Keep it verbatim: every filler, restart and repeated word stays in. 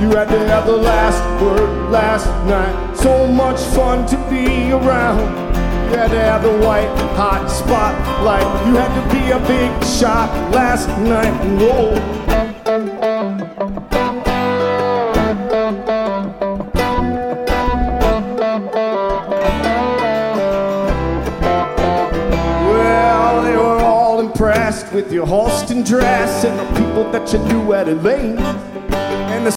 You had to have the last word last night. So much fun to be around. You had to have the white hot spotlight. You had to be a big shot last night. Whoa. Well, they were all impressed with your Halston dress and the people that you knew at Elaine.